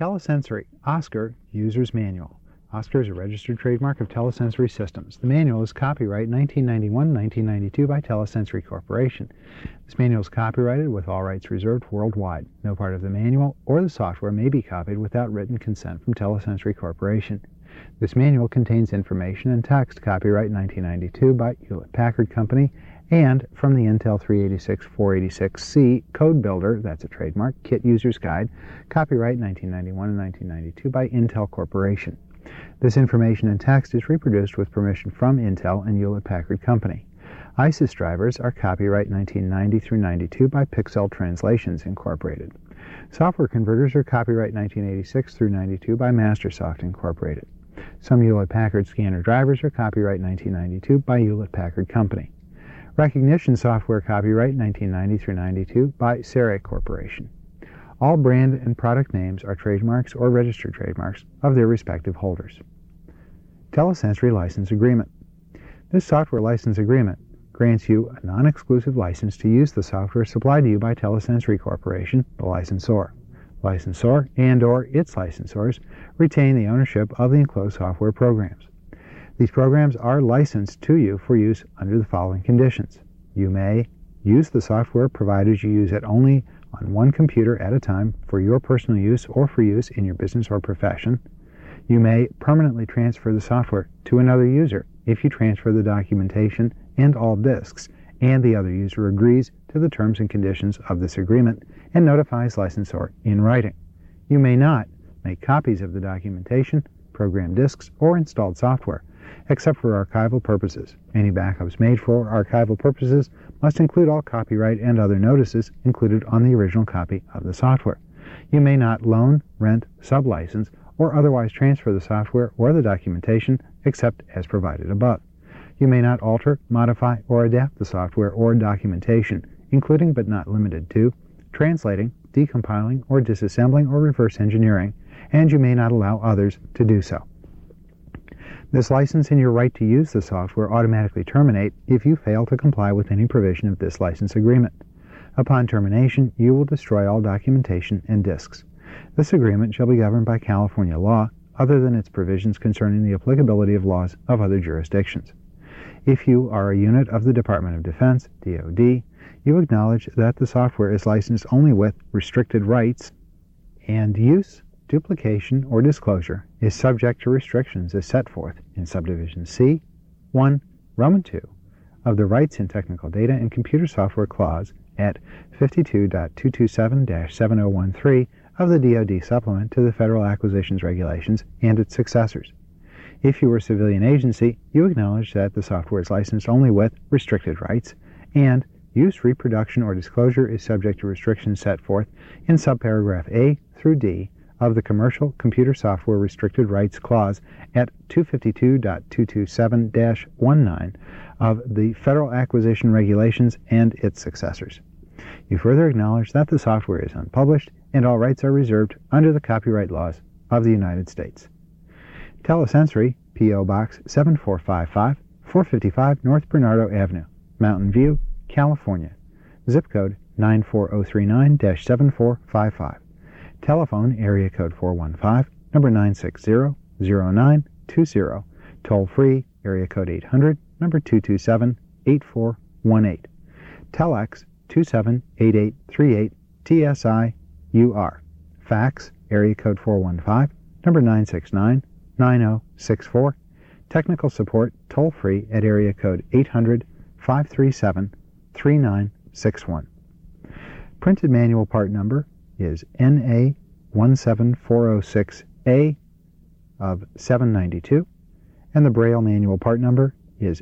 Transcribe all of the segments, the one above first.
Telesensory, Oscar User's Manual. Oscar is a registered trademark of Telesensory Systems. The manual is copyright 1991-1992 by Telesensory Corporation. This manual is copyrighted with all rights reserved worldwide. No part of the manual or the software may be copied without written consent from Telesensory Corporation. This manual contains information and text copyright 1992 by Hewlett-Packard Company and from the Intel 386-486C Code Builder, that's a trademark, Kit User's Guide, copyright 1991 and 1992 by Intel Corporation. This information and text is reproduced with permission from Intel and Hewlett-Packard Company. ISIS drivers are copyright 1990 through 92 by Pixel Translations Incorporated. Software converters are copyright 1986 through 92 by Mastersoft Incorporated. Some Hewlett-Packard scanner drivers are copyright 1992 by Hewlett-Packard Company. Recognition software copyright 1990 through 92 by Serac Corporation. All brand and product names are trademarks or registered trademarks of their respective holders. Telesensory License Agreement. This software license agreement grants you a non-exclusive license to use the software supplied to you by Telesensory Corporation, the licensor. Licensor and/or its licensors retain the ownership of the enclosed software programs. These programs are licensed to you for use under the following conditions. You may use the software provided you use it only on one computer at a time for your personal use or for use in your business or profession. You may permanently transfer the software to another user if you transfer the documentation and all disks, and the other user agrees to the terms and conditions of this agreement and notifies licensor in writing. You may not make copies of the documentation, program disks, or installed software, except for archival purposes. Any backups made for archival purposes must include all copyright and other notices included on the original copy of the software. You may not loan, rent, sublicense, or otherwise transfer the software or the documentation except as provided above. You may not alter, modify, or adapt the software or documentation, including but not limited to translating, decompiling, or disassembling or reverse engineering, and you may not allow others to do so. This license and your right to use the software automatically terminate if you fail to comply with any provision of this license agreement. Upon termination, you will destroy all documentation and disks. This agreement shall be governed by California law, other than its provisions concerning the applicability of laws of other jurisdictions. If you are a unit of the Department of Defense, DoD, you acknowledge that the software is licensed only with restricted rights, and use, duplication, or disclosure is subject to restrictions as set forth in Subdivision C, 1, Roman 2 of the Rights in Technical Data and Computer Software Clause at 52.227-7013 of the DoD Supplement to the Federal Acquisitions Regulations and its successors. If you are a civilian agency, you acknowledge that the software is licensed only with restricted rights, and use, reproduction, or disclosure is subject to restrictions set forth in subparagraph A through D of the Commercial Computer Software Restricted Rights Clause at 252.227-19 of the Federal Acquisition Regulations and its successors. You further acknowledge that the software is unpublished and all rights are reserved under the copyright laws of the United States. Telesensory, P.O. Box 7455, 455 North Bernardo Avenue, Mountain View, California. Zip code 94039-7455. Telephone area code 415, number 960-0920. Toll free area code 800, number 227-8418. Telex 278838 TSI-UR. Fax area code 415, number 969-9064. Technical support toll free at area code 800-537-3961. Printed manual part number is NA17406A of 792, and the Braille manual part number is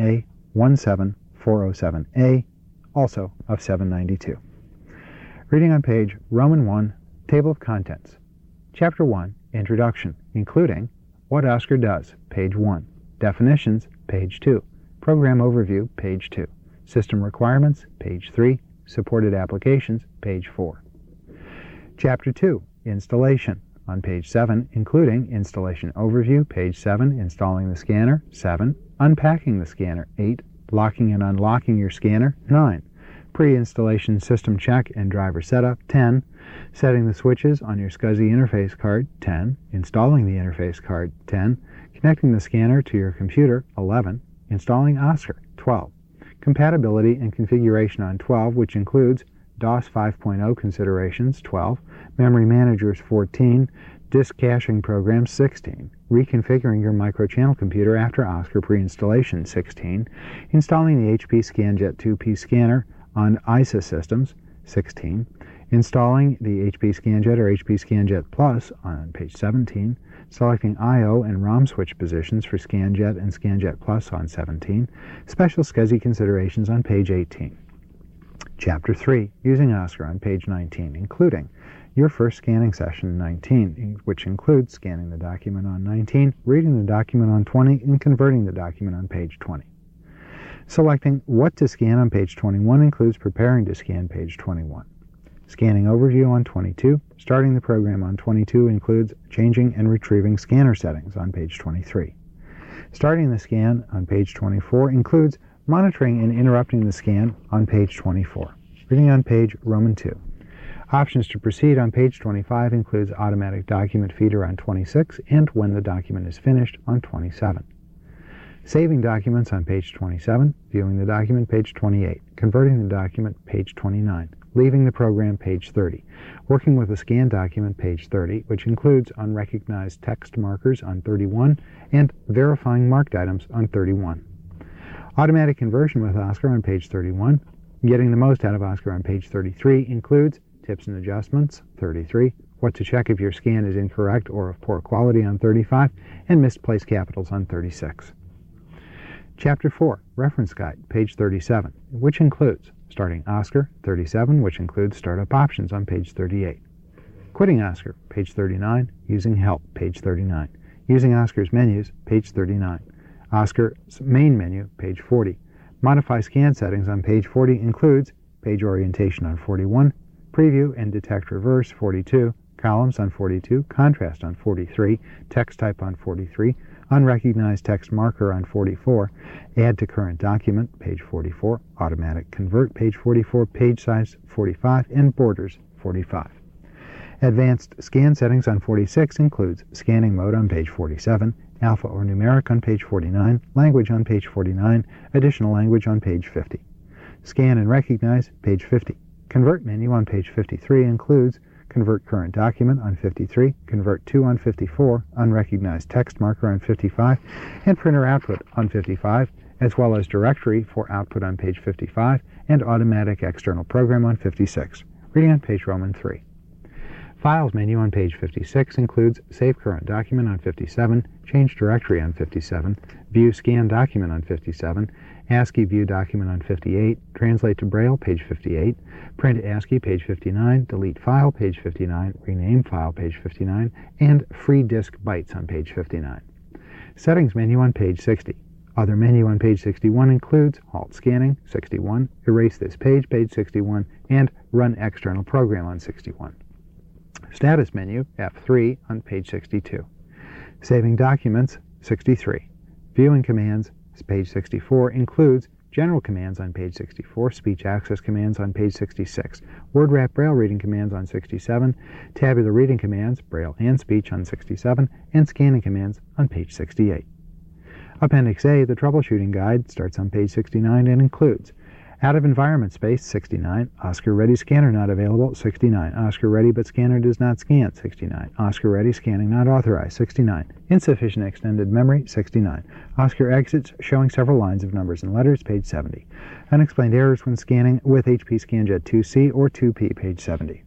NA17407A, also of 792. Reading on page Roman 1, Table of Contents. Chapter 1, Introduction, including What Oscar Does, page 1. Definitions, page 2. Program Overview, page 2. System Requirements, page 3. Supported Applications, page 4. Chapter 2, Installation, on page 7, including Installation Overview, page 7, Installing the Scanner, 7, Unpacking the Scanner, 8, Locking and Unlocking your Scanner, 9, pre-installation system check and driver setup, 10. Setting the switches on your SCSI interface card, 10. Installing the interface card, 10. Connecting the scanner to your computer, 11. Installing OSCAR, 12. Compatibility and configuration on 12, which includes DOS 5.0 considerations, 12. Memory managers, 14. Disk caching programs, 16. Reconfiguring your microchannel computer after OSCAR pre-installation, 16. Installing the HP ScanJet 2P scanner on ISA systems, 16. Installing the HP ScanJet or HP ScanJet Plus on page 17. Selecting I/O and ROM switch positions for ScanJet and ScanJet Plus on 17. Special SCSI considerations on page 18. Chapter 3, using OSCAR on page 19, including your first scanning session 19, which includes scanning the document on 19, reading the document on 20, and converting the document on page 20. Selecting what to scan on page 21 includes preparing to scan page 21. Scanning overview on 22. Starting the program on 22 includes changing and retrieving scanner settings on page 23. Starting the scan on page 24 includes monitoring and interrupting the scan on page 24. Reading on page Roman 2. Options to proceed on page 25 includes automatic document feeder on 26 and when the document is finished on 27. Saving documents on page 27, viewing the document page 28, converting the document page 29, leaving the program page 30, working with a scanned document page 30, which includes unrecognized text markers on 31 and verifying marked items on 31. Automatic conversion with OSCAR on page 31, getting the most out of OSCAR on page 33 includes tips and adjustments, 33, what to check if your scan is incorrect or of poor quality on 35, and misplaced capitals on 36. Chapter 4, Reference Guide, page 37, which includes starting OSCAR, 37, which includes startup options on page 38. Quitting OSCAR, page 39, using help, page 39. Using OSCAR's menus, page 39. OSCAR's main menu, page 40. Modify scan settings on page 40 includes page orientation on 41, preview and detect reverse 42, columns on 42, contrast on 43, text type on 43, unrecognized text marker on 44, add to current document, page 44, automatic convert, page 44, page size 45, and borders 45. Advanced scan settings on 46 includes scanning mode on page 47, alpha or numeric on page 49, language on page 49, additional language on page 50. Scan and recognize, page 50. Convert menu on page 53 includes convert current document on 53, convert to on 54, unrecognized text marker on 55, and printer output on 55, as well as directory for output on page 55 and automatic external program on 56. Reading on page Roman 3. Files menu on page 56 includes save current document on 57, change directory on 57, view scan document on 57, ASCII view document on 58, translate to Braille, page 58, print ASCII, page 59, delete file, page 59, rename file, page 59, and free disk bytes on page 59. Settings menu on page 60. Other menu on page 61 includes halt scanning, 61, erase this page, page 61, and run external program on 61. Status menu, F3, on page 62. Saving documents, 63. Viewing commands, page 64, includes general commands on page 64, speech access commands on page 66, word wrap Braille reading commands on 67, tabular reading commands, Braille and speech on 67, and scanning commands on page 68. Appendix A, the troubleshooting guide, starts on page 69 and includes out of environment space, 69. OSCAR ready scanner not available, 69. OSCAR ready but scanner does not scan, 69. OSCAR ready scanning not authorized, 69. Insufficient extended memory, 69. OSCAR exits showing several lines of numbers and letters, page 70. Unexplained errors when scanning with HP ScanJet 2C or 2P, page 70.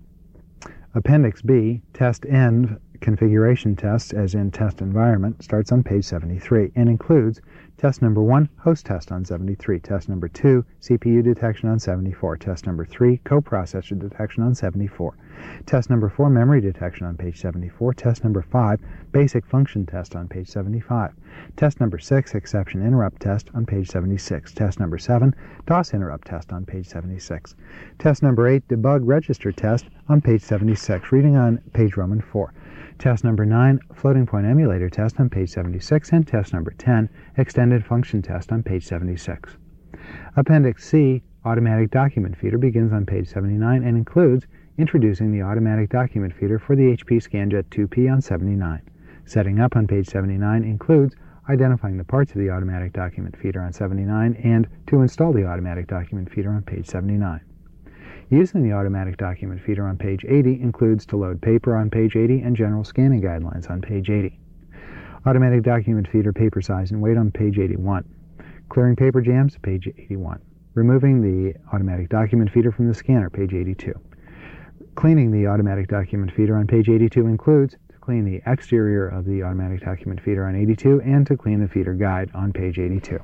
Appendix B, test end configuration tests, as in test environment, starts on page 73 and includes test number 1, host test on 73, test number 2, CPU detection on 74, test number 3, coprocessor detection on 74, test number 4, memory detection on page 74, test number 5, basic function test on page 75, test number 6, exception interrupt test on page 76, test number 7, DOS interrupt test on page 76, test number 8, debug register test on page 76, reading on page Roman 4. Test number 9, floating point emulator test on page 76, and test number 10, extended function test on page 76. Appendix C, Automatic Document Feeder begins on page 79 and includes introducing the automatic document feeder for the HP ScanJet 2P on 79. Setting up on page 79 includes identifying the parts of the automatic document feeder on 79 and to install the automatic document feeder on page 79. Using the automatic document feeder on page 80 includes to load paper on page 80 and general scanning guidelines on page 80. Automatic document feeder paper size and weight on page 81. Clearing paper jams, page 81. Removing the automatic document feeder from the scanner, page 82. Cleaning the automatic document feeder on page 82 includes to clean the exterior of the automatic document feeder on 82 and to clean the feeder guide on page 82.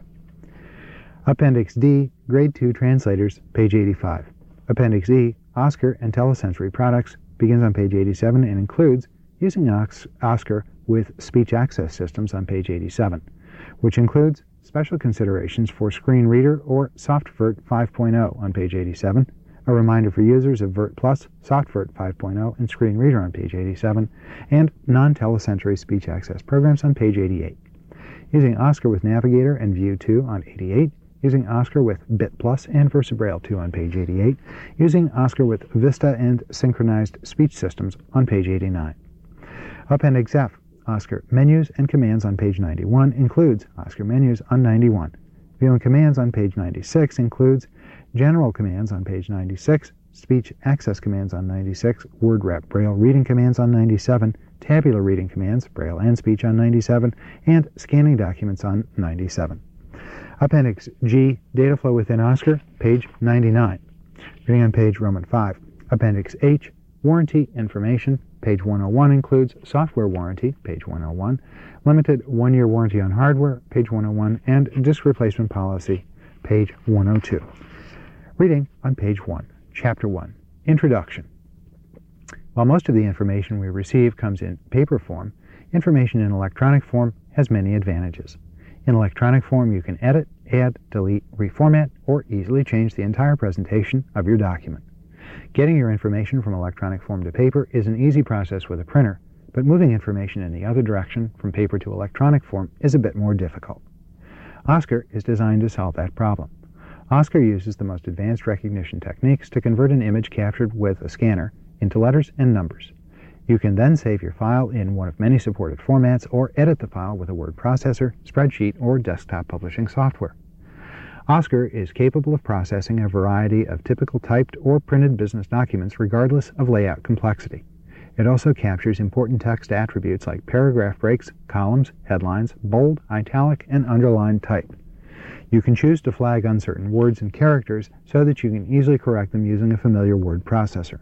Appendix D, Grade 2 Translators, page 85. Appendix E, Oscar and Telesensory Products, begins on page 87 and includes using Oscar with speech access systems on page 87, which includes special considerations for Screen Reader or SoftVert 5.0 on page 87, a reminder for users of Vert Plus, SoftVert 5.0, and Screen Reader on page 87, and non-telesensory speech access programs on page 88. Using Oscar with Navigator and View 2 on 88, using Oscar with Bit Plus and VersaBraille 2 on page 88, using Oscar with Vista and Synchronized Speech Systems on page 89. Appendix F, Oscar Menus and Commands on page 91 includes Oscar Menus on 91. Viewing Commands on page 96 includes General Commands on page 96, Speech Access Commands on 96, Word Wrap Braille Reading Commands on 97, Tabular Reading Commands, Braille and Speech on 97, and Scanning Documents on 97. Appendix G, Data Flow within Oscar, page 99. Reading on page Roman 5. Appendix H, Warranty Information, page 101 includes Software Warranty, page 101, Limited 1-year Warranty on Hardware, page 101, and Disk Replacement Policy, page 102. Reading on page 1, Chapter 1, Introduction. While most of the information we receive comes in paper form, information in electronic form has many advantages. In electronic form, you can edit, add, delete, reformat, or easily change the entire presentation of your document. Getting your information from electronic form to paper is an easy process with a printer, but moving information in the other direction from paper to electronic form is a bit more difficult. Oscar is designed to solve that problem. Oscar uses the most advanced recognition techniques to convert an image captured with a scanner into letters and numbers. You can then save your file in one of many supported formats or edit the file with a word processor, spreadsheet, or desktop publishing software. Oscar is capable of processing a variety of typical typed or printed business documents regardless of layout complexity. It also captures important text attributes like paragraph breaks, columns, headlines, bold, italic, and underlined type. You can choose to flag uncertain words and characters so that you can easily correct them using a familiar word processor.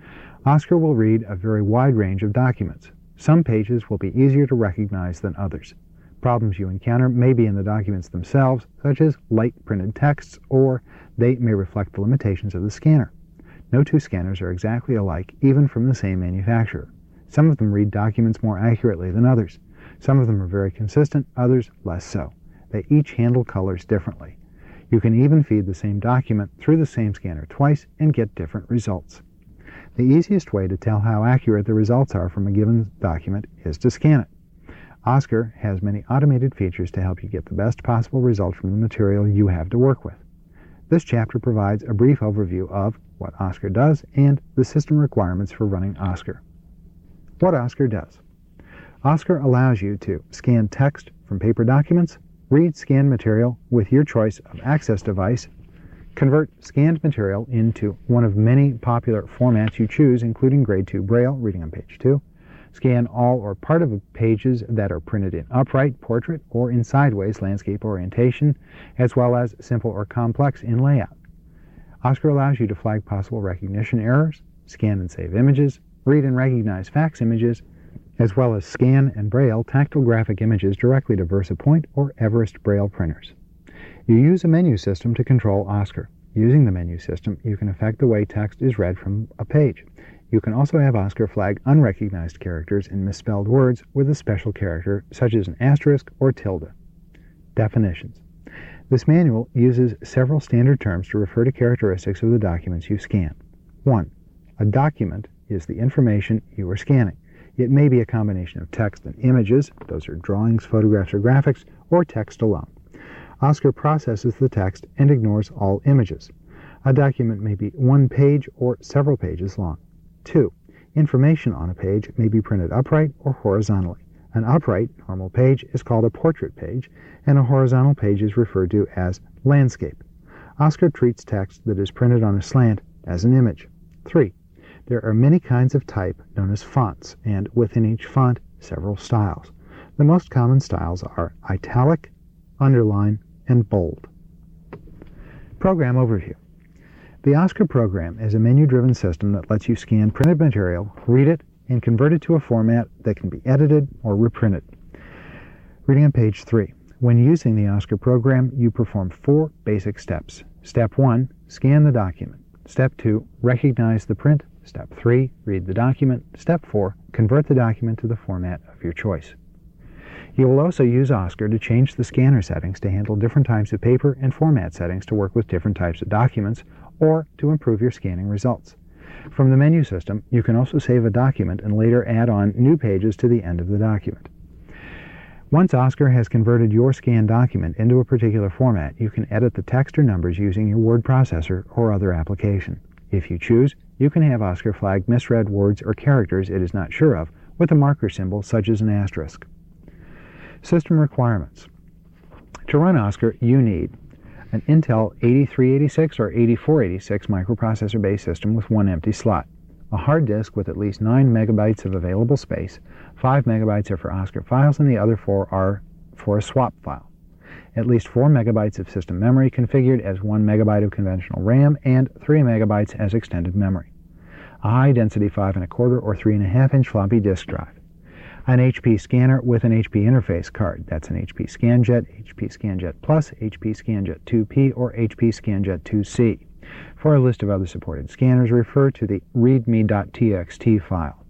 Oscar will read a very wide range of documents. Some pages will be easier to recognize than others. Problems you encounter may be in the documents themselves, such as light printed texts, or they may reflect the limitations of the scanner. No two scanners are exactly alike, even from the same manufacturer. Some of them read documents more accurately than others. Some of them are very consistent, others less so. They each handle colors differently. You can even feed the same document through the same scanner twice and get different results. The easiest way to tell how accurate the results are from a given document is to scan it. Oscar has many automated features to help you get the best possible result from the material you have to work with. This chapter provides a brief overview of what Oscar does and the system requirements for running Oscar. What Oscar does. Oscar allows you to scan text from paper documents, read scanned material with your choice of access device, convert scanned material into one of many popular formats you choose, including Grade 2 Braille, reading on page 2, scan all or part of pages that are printed in upright, portrait, or in sideways landscape orientation, as well as simple or complex in layout. Oscar allows you to flag possible recognition errors, scan and save images, read and recognize fax images, as well as scan and Braille tactile graphic images directly to VersaPoint or Everest Braille printers. You use a menu system to control Oscar. Using the menu system, you can affect the way text is read from a page. You can also have Oscar flag unrecognized characters and misspelled words with a special character, such as an asterisk or tilde. Definitions. This manual uses several standard terms to refer to characteristics of the documents you scan. 1. A document is the information you are scanning. It may be a combination of text and images, those are drawings, photographs, or graphics, or text alone. Oscar processes the text and ignores all images. A document may be one page or several pages long. 2. Information on a page may be printed upright or horizontally. An upright, normal page is called a portrait page, and a horizontal page is referred to as landscape. OSCAR treats text that is printed on a slant as an image. 3. There are many kinds of type known as fonts, and within each font, several styles. The most common styles are italic, underline, and bold. Program overview. The OSCAR program is a menu-driven system that lets you scan printed material, read it, and convert it to a format that can be edited or reprinted. Reading on page 3. When using the OSCAR program, you perform 4 basic steps. Step 1, scan the document. Step 2, recognize the print. Step 3, read the document. Step 4, convert the document to the format of your choice. You will also use OSCAR to change the scanner settings to handle different types of paper and format settings to work with different types of documents or to improve your scanning results. From the menu system, you can also save a document and later add on new pages to the end of the document. Once OSCAR has converted your scanned document into a particular format, you can edit the text or numbers using your word processor or other application. If you choose, you can have OSCAR flag misread words or characters it is not sure of with a marker symbol such as an asterisk. System requirements. To run OSCAR, you need an Intel 8386 or 8486 microprocessor-based system with one empty slot, a hard disk with at least 9 megabytes of available space, 5 megabytes are for OSCAR files and the other 4 are for a swap file, at least 4 megabytes of system memory configured as 1 megabyte of conventional RAM and 3 megabytes as extended memory, a high-density 5¼ or 3½ inch floppy disk drive, an HP scanner with an HP interface card. That's an HP ScanJet, HP ScanJet Plus, HP ScanJet 2P, or HP ScanJet 2C. For a list of other supported scanners, refer to the readme.txt file.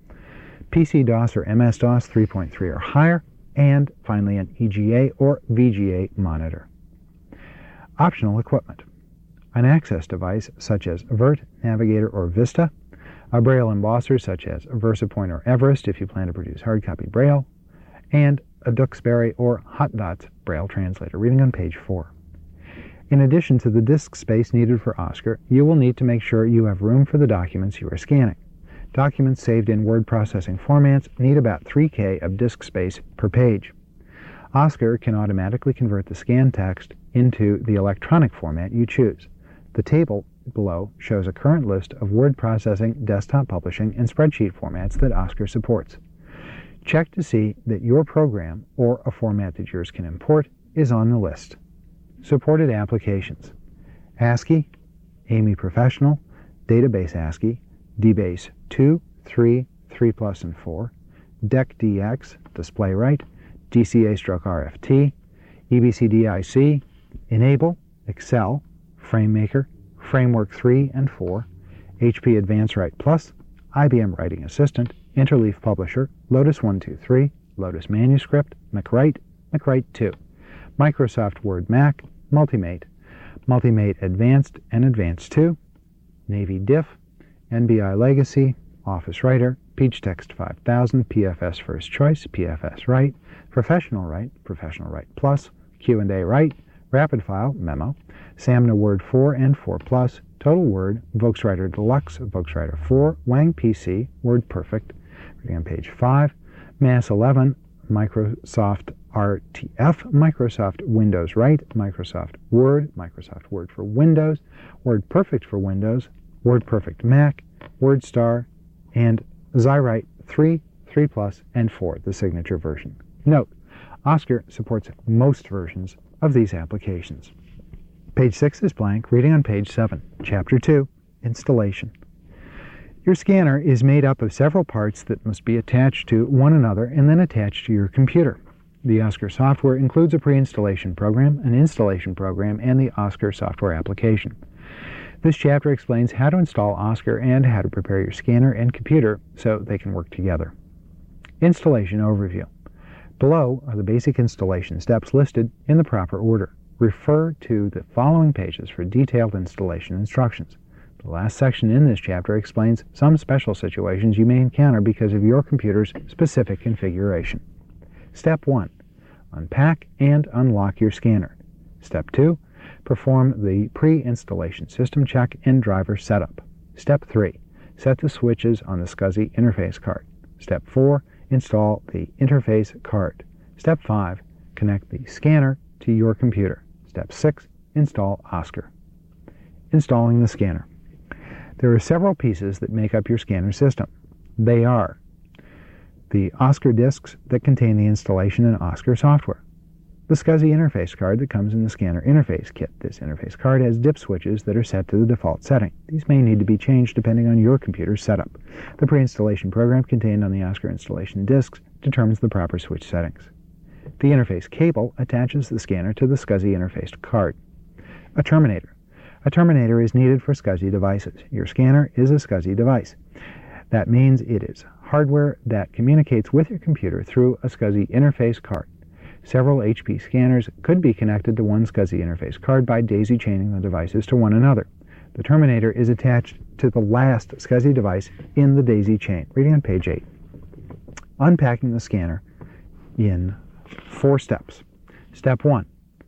PC-DOS or MS-DOS 3.3 or higher, and finally an EGA or VGA monitor. Optional equipment. An access device such as VERT, Navigator, or Vista, a Braille embosser such as VersaPoint or Everest if you plan to produce hard-copy Braille, and a Duxbury or Hot Dots Braille translator. Reading on page 4. In addition to the disk space needed for OSCAR, you will need to make sure you have room for the documents you are scanning. Documents saved in word processing formats need about 3K of disk space per page. OSCAR can automatically convert the scanned text into the electronic format you choose. The table below shows a current list of word processing, desktop publishing, and spreadsheet formats that OSCAR supports. Check to see that your program or a format that yours can import is on the list. Supported applications: ASCII, AMI Professional, Database ASCII, DBase 2, 3, 3+, and 4, DEC-DX, DisplayWrite, DCA/RFT, EBCDIC, Enable, Excel, FrameMaker, Framework 3 and 4, HP Advanced Write Plus, IBM Writing Assistant, Interleaf Publisher, Lotus 123, Lotus Manuscript, MacWrite, MacWrite 2, Microsoft Word Mac, Multimate, Multimate Advanced and Advanced 2, Navy Diff, NBI Legacy, Office Writer, PeachText 5000, PFS First Choice, PFS Write, Professional Write, Professional Write Plus, Q&A Write, RapidFile, Memo, Samna Word 4 and 4 Plus, Total Word, VoxWriter Deluxe, VoxWriter 4, Wang PC, WordPerfect, reading on page 5, Mass 11, Microsoft RTF, Microsoft Windows Write, Microsoft Word for Windows, WordPerfect for Windows, WordPerfect Mac, WordStar, and XyWrite 3, 3+, and 4, the signature version. Note, OSCAR supports most versions of these applications. Page 6 is blank. Reading on page 7. Chapter 2, Installation. Your scanner is made up of several parts that must be attached to one another and then attached to your computer. The OSCAR software includes a pre-installation program, an installation program, and the OSCAR software application. This chapter explains how to install OSCAR and how to prepare your scanner and computer so they can work together. Installation overview. Below are the basic installation steps listed in the proper order. Refer to the following pages for detailed installation instructions. The last section in this chapter explains some special situations you may encounter because of your computer's specific configuration. Step 1. Unpack and unlock your scanner. Step 2. Perform the pre-installation system check and driver setup. Step 3. Set the switches on the SCSI interface card. Step 4. Install the interface card. Step 5. Connect the scanner to your computer. Step 6. Install OSCAR. Installing the scanner. There are several pieces that make up your scanner system. They are the OSCAR disks that contain the installation and OSCAR software, the SCSI interface card that comes in the scanner interface kit. This interface card has dip switches that are set to the default setting. These may need to be changed depending on your computer's setup. The pre-installation program contained on the OSCAR installation disks determines the proper switch settings. The interface cable attaches the scanner to the SCSI interface card. A terminator. A terminator is needed for SCSI devices. Your scanner is a SCSI device. That means it is hardware that communicates with your computer through a SCSI interface card. Several HP scanners could be connected to one SCSI interface card by daisy-chaining the devices to one another. The terminator is attached to the last SCSI device in the daisy chain. Reading on page 8. Unpacking the scanner in 4 steps. Step 1.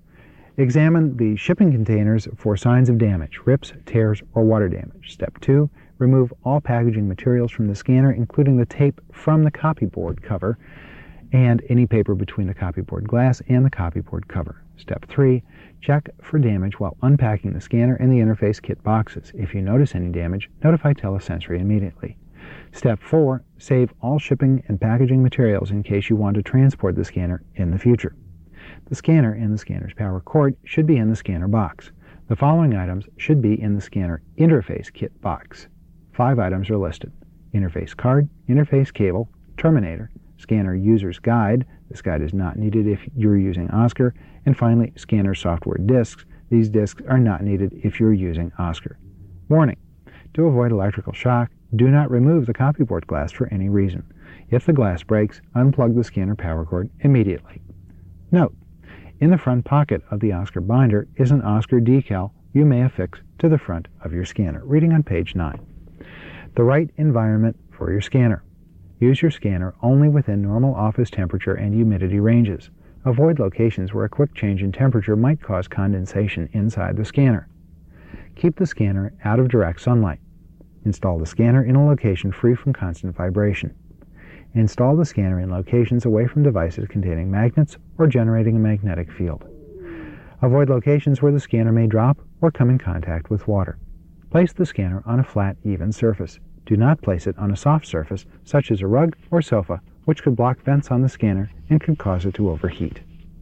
Examine the shipping containers for signs of damage, rips, tears, or water damage. Step 2. Remove all packaging materials from the scanner, including the tape from the copyboard cover and any paper between the copyboard glass and the copyboard cover. Step 3. Check for damage while unpacking the scanner and the interface kit boxes. If you notice any damage, notify Telesensory immediately. Step 4. Save all shipping and packaging materials in case you want to transport the scanner in the future. The scanner and the scanner's power cord should be in the scanner box. The following items should be in the scanner interface kit box. 5 items are listed: interface card, interface cable, terminator, scanner user's guide. This guide is not needed if you're using OSCAR. And finally, scanner software disks. These disks are not needed if you're using OSCAR. Warning: to avoid electrical shock, do not remove the copyboard glass for any reason. If the glass breaks, unplug the scanner power cord immediately. Note: in the front pocket of the OSCAR binder is an OSCAR decal you may affix to the front of your scanner. Reading on page 9. The right environment for your scanner. Use your scanner only within normal office temperature and humidity ranges. Avoid locations where a quick change in temperature might cause condensation inside the scanner. Keep the scanner out of direct sunlight. Install the scanner in a location free from constant vibration. Install the scanner in locations away from devices containing magnets or generating a magnetic field. Avoid locations where the scanner may drop or come in contact with water. Place the scanner on a flat, even surface. Do not place it on a soft surface, such as a rug or sofa, which could block vents on the scanner and could cause it to overheat.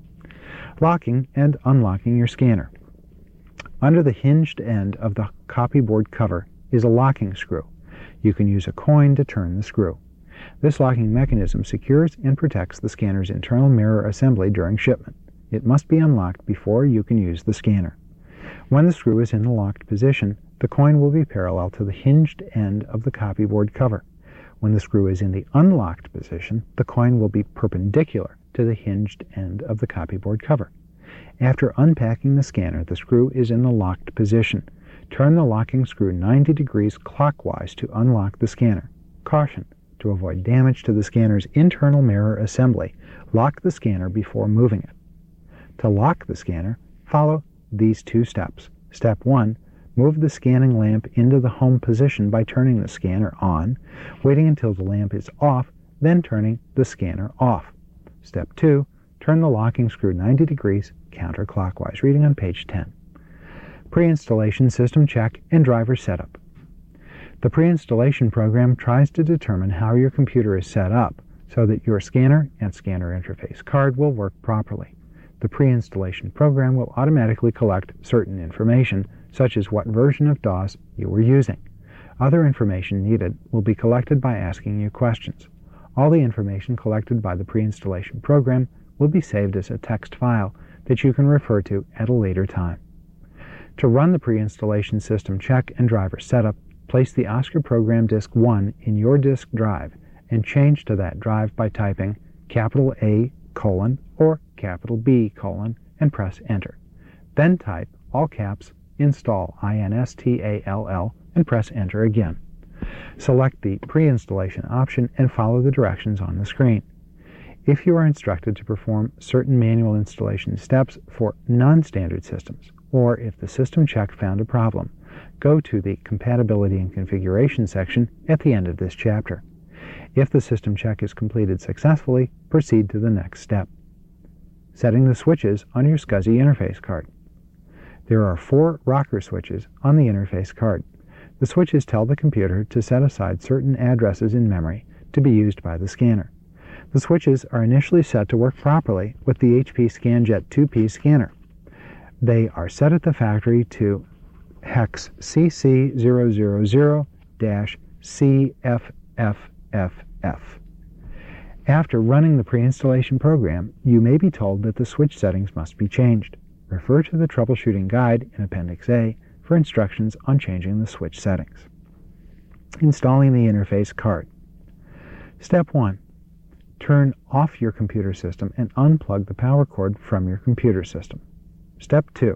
Locking and unlocking your scanner. Under the hinged end of the copyboard cover is a locking screw. You can use a coin to turn the screw. This locking mechanism secures and protects the scanner's internal mirror assembly during shipment. It must be unlocked before you can use the scanner. When the screw is in the locked position, the coin will be parallel to the hinged end of the copyboard cover. When the screw is in the unlocked position, the coin will be perpendicular to the hinged end of the copyboard cover. After unpacking the scanner, the screw is in the locked position. Turn the locking screw 90 degrees clockwise to unlock the scanner. Caution: to avoid damage to the scanner's internal mirror assembly, lock the scanner before moving it. To lock the scanner, follow these 2 steps. Step 1. Move the scanning lamp into the home position by turning the scanner on, waiting until the lamp is off, then turning the scanner off. Step 2. Turn the locking screw 90 degrees counterclockwise. Reading on page 10. Pre-installation system check and driver setup. The pre-installation program tries to determine how your computer is set up so that your scanner and scanner interface card will work properly. The pre-installation program will automatically collect certain information, such as what version of DOS you were using. Other information needed will be collected by asking you questions. All the information collected by the pre-installation program will be saved as a text file that you can refer to at a later time. To run the pre-installation system check and driver setup, place the OSCAR program disk 1 in your disk drive and change to that drive by typing A:, or B:, and press enter. Then type all caps install INSTALL and press enter again. Select the pre-installation option and follow the directions on the screen. If you are instructed to perform certain manual installation steps for non-standard systems, or if the system check found a problem, go to the Compatibility and Configuration section at the end of this chapter. If the system check is completed successfully, proceed to the next step. Setting the switches on your SCSI interface card. There are 4 rocker switches on the interface card. The switches tell the computer to set aside certain addresses in memory to be used by the scanner. The switches are initially set to work properly with the HP ScanJet 2P scanner. They are set at the factory to hex CC000-CFFFF. After running the pre-installation program, you may be told that the switch settings must be changed. Refer to the troubleshooting guide in Appendix A for instructions on changing the switch settings. Installing the interface card. Step 1. Turn off your computer system and unplug the power cord from your computer system. Step 2.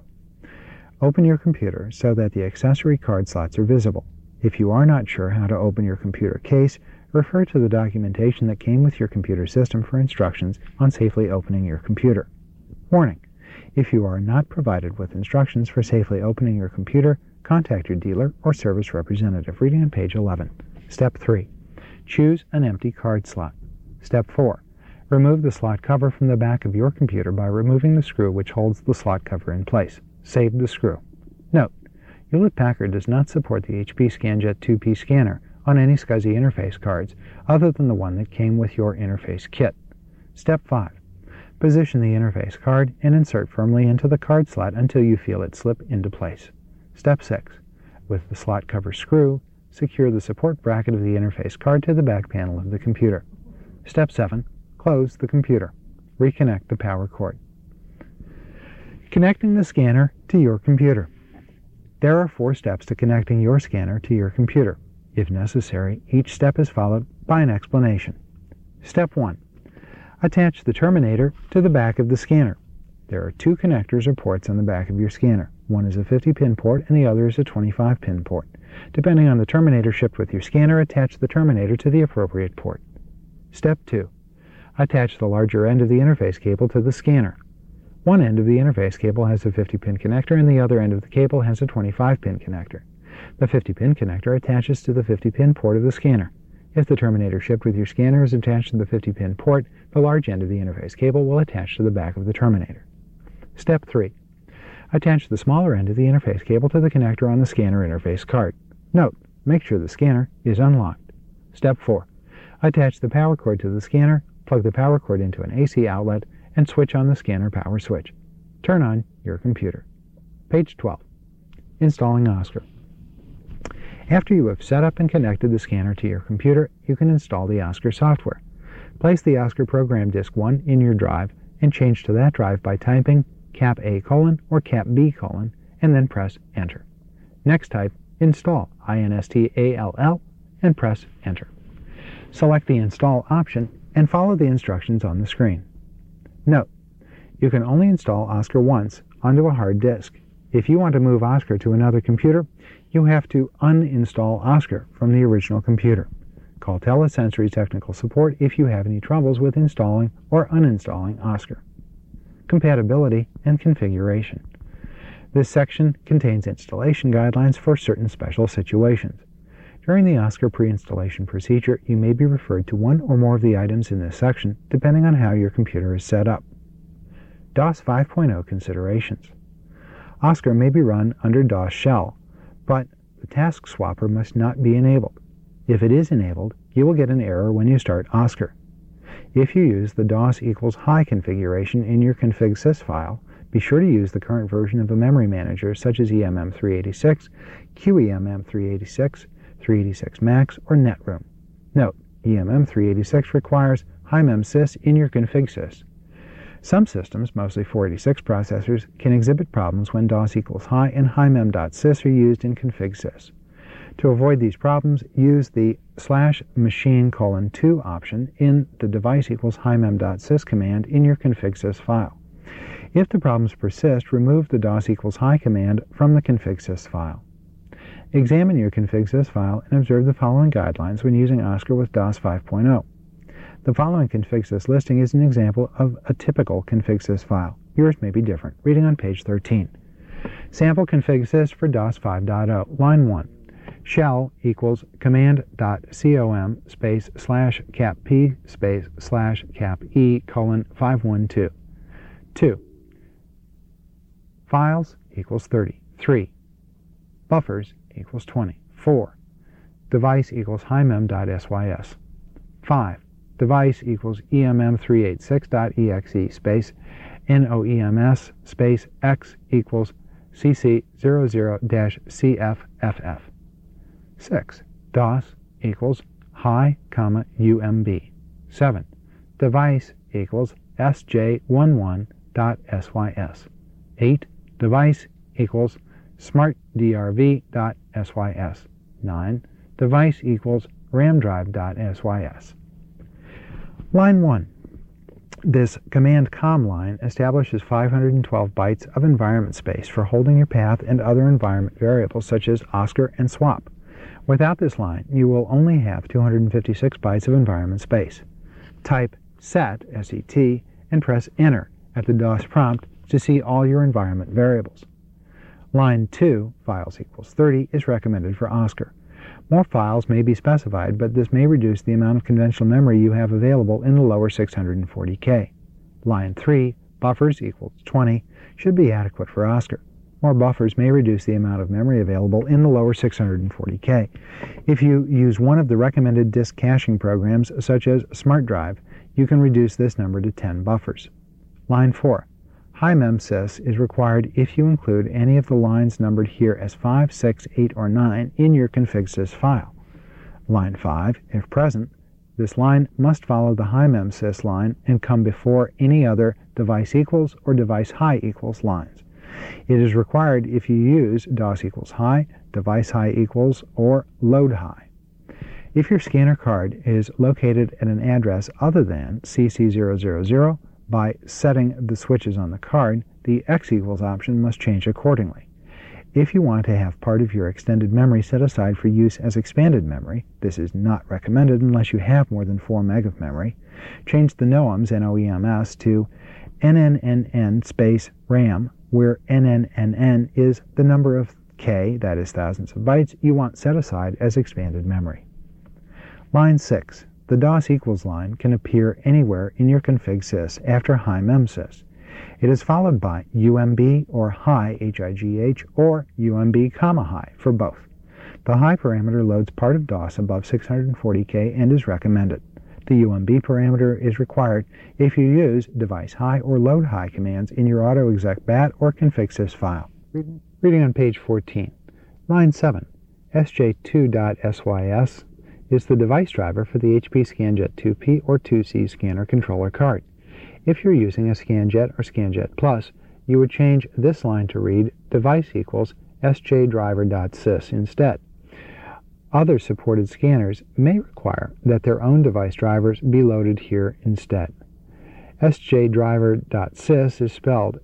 Open your computer so that the accessory card slots are visible. If you are not sure how to open your computer case, refer to the documentation that came with your computer system for instructions on safely opening your computer. Warning: if you are not provided with instructions for safely opening your computer, contact your dealer or service representative. Reading on page 11. Step 3. Choose an empty card slot. Step 4. Remove the slot cover from the back of your computer by removing the screw which holds the slot cover in place. Save the screw. Note: Hewlett-Packard does not support the HP ScanJet 2P scanner on any SCSI interface cards other than the one that came with your interface kit. Step 5. Position the interface card and insert firmly into the card slot until you feel it slip into place. Step 6. With the slot cover screw, secure the support bracket of the interface card to the back panel of the computer. Step 7. Close the computer. Reconnect the power cord. Connecting the scanner to your computer. There are 4 steps to connecting your scanner to your computer. If necessary, each step is followed by an explanation. Step 1. Attach the terminator to the back of the scanner. There are 2 connectors or ports on the back of your scanner. One is a 50-pin port and the other is a 25-pin port. Depending on the terminator shipped with your scanner, attach the terminator to the appropriate port. Step 2. Attach the larger end of the interface cable to the scanner. One end of the interface cable has a 50-pin connector and the other end of the cable has a 25-pin connector. The 50-pin connector attaches to the 50-pin port of the scanner. If the terminator shipped with your scanner is attached to the 50-pin port, the large end of the interface cable will attach to the back of the terminator. Step 3. Attach the smaller end of the interface cable to the connector on the scanner interface card. Note: make sure the scanner is unlocked. Step 4. Attach the power cord to the scanner, plug the power cord into an AC outlet, and switch on the scanner power switch. Turn on your computer. Page 12. Installing Oscar. After you have set up and connected the scanner to your computer, you can install the Oscar software. Place the Oscar program disk 1 in your drive and change to that drive by typing cap A: or cap B:, and then press Enter. Next type Install, INSTALL, and press Enter. Select the Install option and follow the instructions on the screen. Note: you can only install Oscar once onto a hard disk. If you want to move Oscar to another computer, you have to uninstall Oscar from the original computer. Call Telesensory Technical Support if you have any troubles with installing or uninstalling Oscar. Compatibility and configuration. This section contains installation guidelines for certain special situations. During the Oscar pre-installation procedure, you may be referred to one or more of the items in this section, depending on how your computer is set up. DOS 5.0 considerations. Oscar may be run under DOS shell, but the task swapper must not be enabled. If it is enabled, you will get an error when you start Oscar. If you use the DOS = high configuration in your configsys file, be sure to use the current version of a memory manager such as EMM386, QEMM386, 386 Max, or Netroom. Note: EMM386 requires HiMemSys in your configsys. Some systems, mostly 486 processors, can exhibit problems when DOS = high and HiMem.sys are used in configsys. To avoid these problems, use the /machine:2 option in the device = HiMem.sys command in your configsys file. If the problems persist, remove the DOS = high command from the configsys file. Examine your configsys file and observe the following guidelines when using Oscar with DOS 5.0. The following configsys listing is an example of a typical configsys file. Yours may be different. Reading on page 13. Sample configsys for DOS 5.0. Line 1. Shell equals command.com space / cap p space / cap e colon 512. 2. Files equals 30. 3. Buffers equals 20. 4. Device equals himem.sys. 5. Device equals emm386.exe space noems space x equals cc00-cfff. 6. DOS equals hi, umb. 7. Device equals sj11.sys. 8. Device equals smartdrv.sys. 9. Device equals ramdrive.sys. Line 1. This command com line establishes 512 bytes of environment space for holding your path and other environment variables such as Oscar and swap. Without this line, you will only have 256 bytes of environment space. Type set, S-E-T, and press enter at the DOS prompt to see all your environment variables. Line 2, files equals 30, is recommended for Oscar. More files may be specified, but this may reduce the amount of conventional memory you have available in the lower 640K. Line 3, buffers equals 20, should be adequate for Oscar. More buffers may reduce the amount of memory available in the lower 640K. If you use one of the recommended disk caching programs, such as SmartDrive, you can reduce this number to 10 buffers. Line 4. HiMemSys is required if you include any of the lines numbered here as 5, 6, 8, or 9 in your configsys file. Line 5, if present, this line must follow the HiMemSys line and come before any other device equals or device high equals lines. It is required if you use DOS equals high, device high equals, or load high. If your scanner card is located at an address other than CC000, by setting the switches on the card, the X equals option must change accordingly. If you want to have part of your extended memory set aside for use as expanded memory, this is not recommended unless you have more than 4 meg of memory, change the NOEMS, N-O-E-M-S, to NNNN space RAM, where NNNN is the number of K, that is thousands of bytes, you want set aside as expanded memory. Line 6. The DOS equals line can appear anywhere in your configsys after HiMemSys. It is followed by UMB or high, H-I-G-H, or UMB, high for both. The high parameter loads part of DOS above 640K and is recommended. The UMB parameter is required if you use device high or load high commands in your AutoExec BAT or configsys file. Reading on page 14. Line 7. SJ2.SYS is the device driver for the HP ScanJet 2P or 2C scanner controller card. If you're using a ScanJet or ScanJet Plus, you would change this line to read device equals sjdriver.sys instead. Other supported scanners may require that their own device drivers be loaded here instead. sjdriver.sys is spelled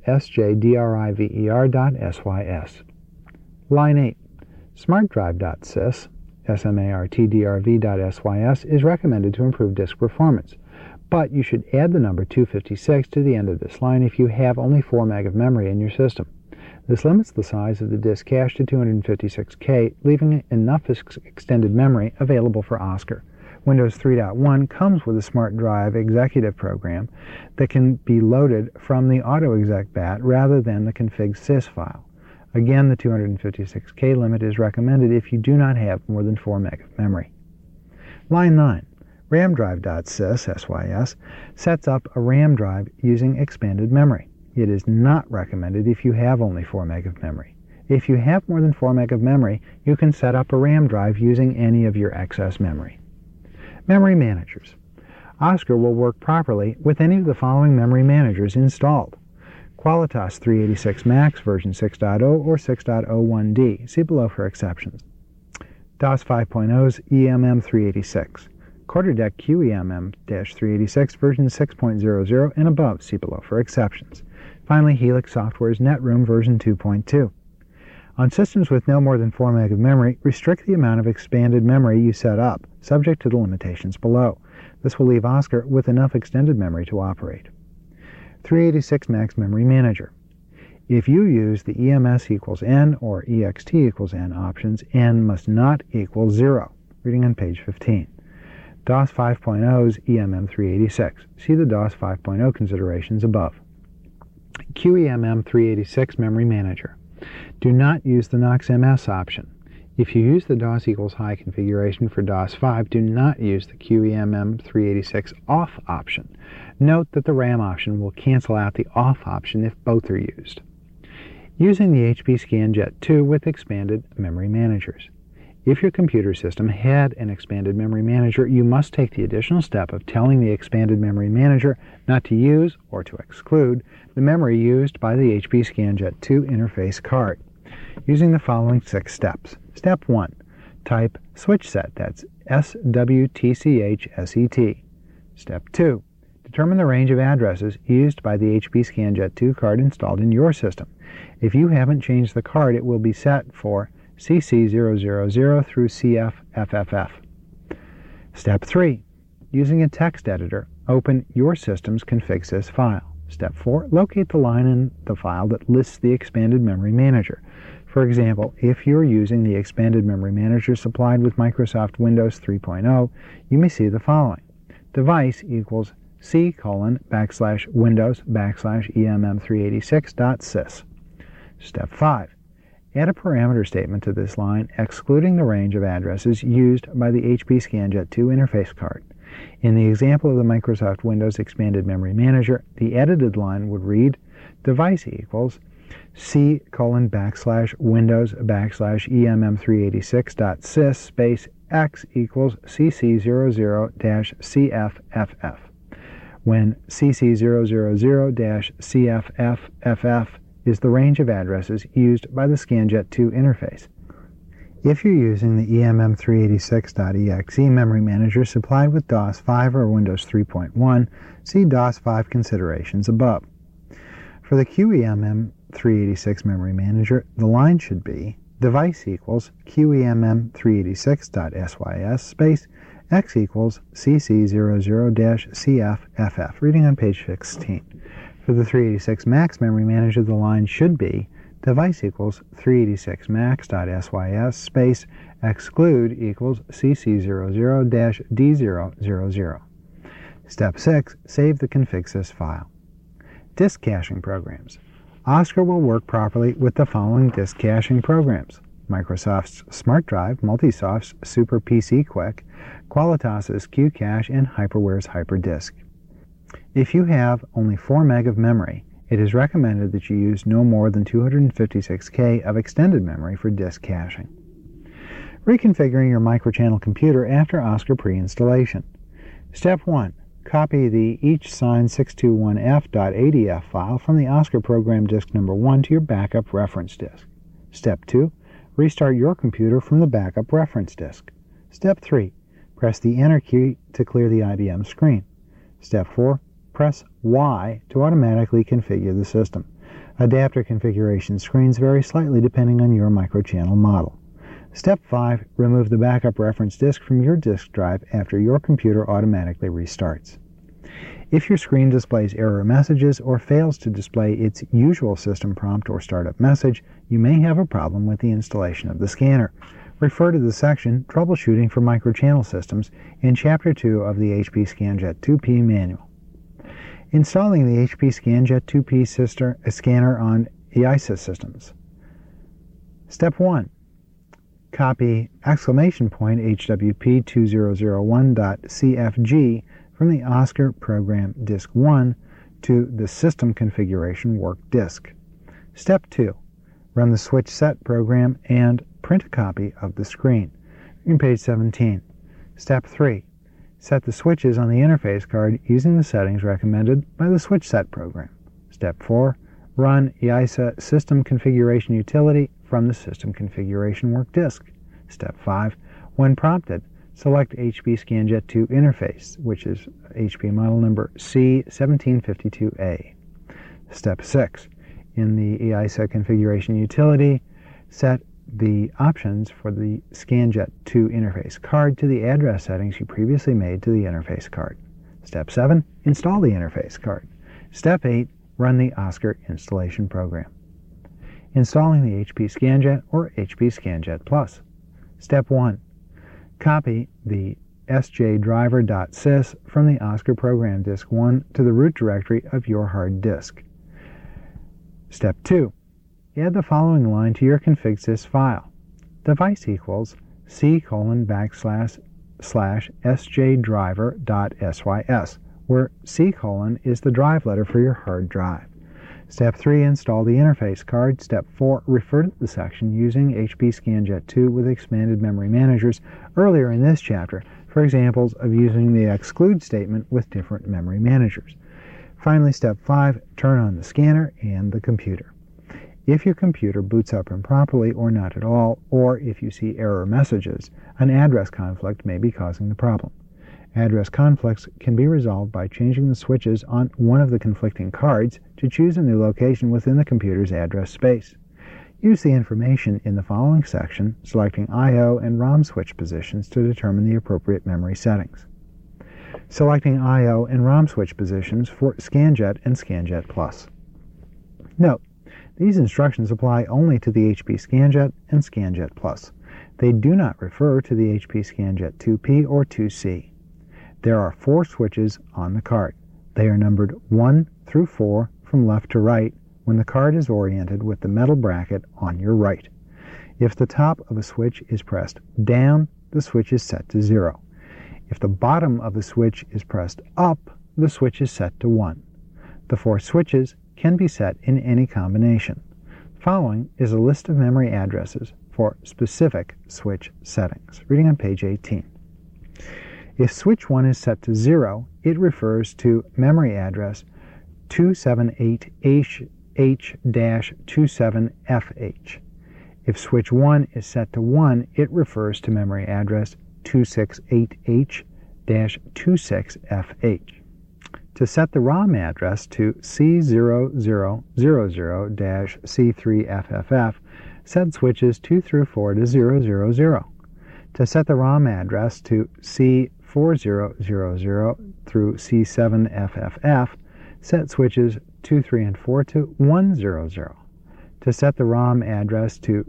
sjdriver.sys. Line 8. SmartDrive.sys SMARTDRV.SYS is recommended to improve disk performance, but you should add the number 256 to the end of this line if you have only 4 meg of memory in your system. This limits the size of the disk cache to 256K, leaving enough extended memory available for Oscar. Windows 3.1 comes with a SmartDrive executive program that can be loaded from the AutoExec BAT rather than the configsys file. Again, the 256K limit is recommended if you do not have more than 4 meg of memory. Line 9. RAMDrive.sys, SYS, sets up a RAM drive using expanded memory. It is not recommended if you have only 4 meg of memory. If you have more than 4 meg of memory, you can set up a RAM drive using any of your excess memory. Memory managers. Oscar will work properly with any of the following memory managers installed: Qualitas 386 Max version 6.0 or 6.01D. See below for exceptions. DOS 5.0's EMM386. Quarterdeck QEMM-386 version 6.00 and above. See below for exceptions. Finally, Helix Software's NetRoom version 2.2. On systems with no more than 4 meg of memory, restrict the amount of expanded memory you set up, subject to the limitations below. This will leave Oscar with enough extended memory to operate. 386 Max Memory Manager. If you use the EMS equals N or EXT equals N options, N must not equal 0. Reading on page 15. DOS 5.0's EMM386. See the DOS 5.0 considerations above. QEMM386 Memory Manager. Do not use the Knox MS option. If you use the DOS equals high configuration for DOS 5, do not use the QEMM386 off option. Note that the RAM option will cancel out the off option if both are used. Using the HP ScanJet 2 with expanded memory managers. If your computer system had an expanded memory manager, you must take the additional step of telling the expanded memory manager not to use or to exclude the memory used by the HP ScanJet 2 interface card, using the following 6 steps. Step 1. Type switch set, that's SWTCHSET. Step 2. Determine the range of addresses used by the HP ScanJet 2 card installed in your system. If you haven't changed the card, it will be set for CC000 through CFFFF. Step 3. Using a text editor, open your system's configsys file. Step 4. Locate the line in the file that lists the expanded memory manager. For example, if you're using the expanded memory manager supplied with Microsoft Windows 3.0, you may see the following. Device equals C:\Windows\EMM386.sys. Step 5. Add a parameter statement to this line excluding the range of addresses used by the HP ScanJet 2 interface card. In the example of the Microsoft Windows Expanded Memory Manager, the edited line would read device equals C:\Windows\EMM386.sys space X equals CC00-CFFF. When CC000-CFFFF is the range of addresses used by the ScanJet 2 interface. If you're using the EMM386.exe memory manager supplied with DOS 5 or Windows 3.1, see DOS 5 considerations above. For the QEMM386 memory manager, the line should be device equals QEMM386.sys space X equals CC00-CFFF. Reading on page 16. For the 386 Max memory manager, the line should be device equals 386max.sys space exclude equals CC00-D000. Step 6. Save the configsys file. Disk caching programs. OSCAR will work properly with the following disk caching programs: Microsoft's Smart Drive, Multisoft's Super PC Quick, Qualitas's QCache, and Hyperware's HyperDisk. If you have only 4 meg of memory, it is recommended that you use no more than 256K of extended memory for disk caching. Reconfiguring your microchannel computer after OSCAR pre-installation. Step 1. Copy the eachsign621f.adf file from the OSCAR program disk number 1 to your backup reference disk. Step 2. Restart your computer from the backup reference disk. Step 3. Press the Enter key to clear the IBM screen. Step 4. Press Y to automatically configure the system. Adapter configuration screens vary slightly depending on your microchannel model. Step 5. Remove the backup reference disk from your disk drive after your computer automatically restarts. If your screen displays error messages or fails to display its usual system prompt or startup message, you may have a problem with the installation of the scanner. Refer to the section Troubleshooting for Microchannel Systems in Chapter 2 of the HP ScanJet 2P manual. Installing the HP ScanJet 2P scanner on EISA systems. Step 1. Copy HWP2001.CFG from the OSCAR program disk 1 to the System Configuration Work disk. Step 2. Run the switch set program and print a copy of the screen. On page 17. Step 3. Set the switches on the interface card using the settings recommended by the switch set program. Step 4. Run EISA System Configuration Utility from the System Configuration Work disk. Step 5. When prompted, select HP ScanJet 2 interface, which is HP model number C1752A. Step 6. In the EISA Configuration Utility, set the options for the ScanJet 2 interface card to the address settings you previously made to the interface card. Step 7. Install the interface card. Step 8. Run the OSCAR installation program. Installing the HP ScanJet or HP ScanJet Plus. Step 1. Copy the sjdriver.sys from the Oscar Program Disk 1 to the root directory of your hard disk. Step 2. Add the following line to your configsys file. Device equals c://sjdriver.sys, where c: is the drive letter for your hard drive. Step 3. Install the interface card. Step 4. Refer to the section using HP ScanJet 2 with expanded memory managers earlier in this chapter for examples of using the exclude statement with different memory managers. Finally, Step 5. Turn on the scanner and the computer. If your computer boots up improperly or not at all, or if you see error messages, an address conflict may be causing the problem. Address conflicts can be resolved by changing the switches on one of the conflicting cards to choose a new location within the computer's address space. Use the information in the following section, selecting I/O and ROM switch positions to determine the appropriate memory settings. Selecting I/O and ROM switch positions for ScanJet and ScanJet Plus. Note, these instructions apply only to the HP ScanJet and ScanJet Plus. They do not refer to the HP ScanJet 2P or 2C. There are 4 switches on the card. They are numbered 1 through 4 from left to right when the card is oriented with the metal bracket on your right. If the top of a switch is pressed down, the switch is set to 0. If the bottom of the switch is pressed up, the switch is set to 1. The 4 switches can be set in any combination. Following is a list of memory addresses for specific switch settings. Reading on page 18. If switch 1 is set to 0, it refers to memory address 278H-27FH. If switch 1 is set to 1, it refers to memory address 268H-26FH. To set the ROM address to C0000-C3FFF, set switches 2 through 4 to 000. To set the ROM address to C4000 through C7FFF, set switches 2, 3, and 4 to 100. To set the ROM address to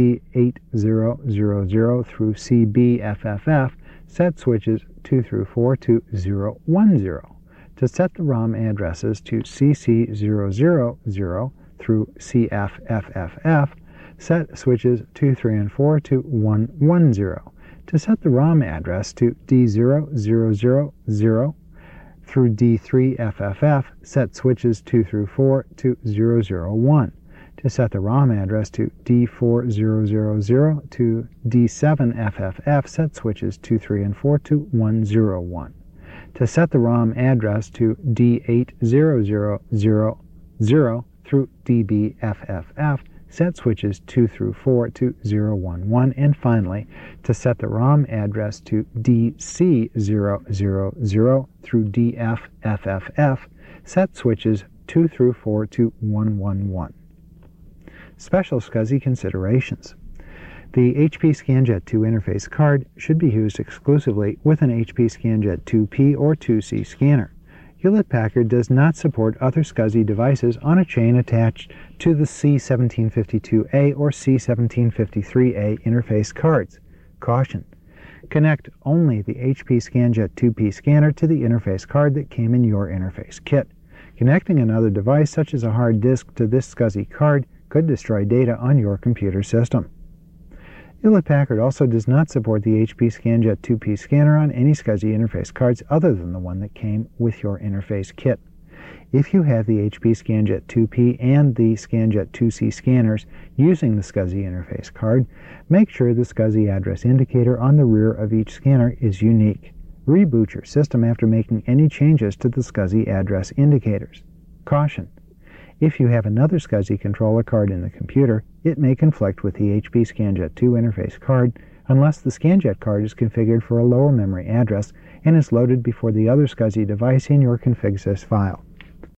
C8000 through CBFFF, set switches 2 through 4 to 010. To set the ROM addresses to CC000 through CFFFF, set switches 2, 3, and 4 to 110. To set the ROM address to D0000 through D3FFF, set switches 2 through 4 to 001. To set the ROM address to D4000 to D7FFF, set switches 2, 3, and 4 to 101. To set the ROM address to D8000 through DBFFF, set switches 2 through 4 to 011, and finally, to set the ROM address to DC000 through DFFFF, set switches 2 through 4 to 111. Special SCSI considerations. The HP ScanJet 2 interface card should be used exclusively with an HP ScanJet 2P or 2C scanner. Hewlett-Packard does not support other SCSI devices on a chain attached to the C1752A or C1753A interface cards. Caution: connect only the HP ScanJet 2P scanner to the interface card that came in your interface kit. Connecting another device, such as a hard disk, to this SCSI card could destroy data on your computer system. Hewlett-Packard also does not support the HP ScanJet 2P scanner on any SCSI interface cards other than the one that came with your interface kit. If you have the HP ScanJet 2P and the ScanJet 2C scanners using the SCSI interface card, make sure the SCSI address indicator on the rear of each scanner is unique. Reboot your system after making any changes to the SCSI address indicators. Caution: if you have another SCSI controller card in the computer, it may conflict with the HP ScanJet 2 interface card unless the ScanJet card is configured for a lower memory address and is loaded before the other SCSI device in your configsys file.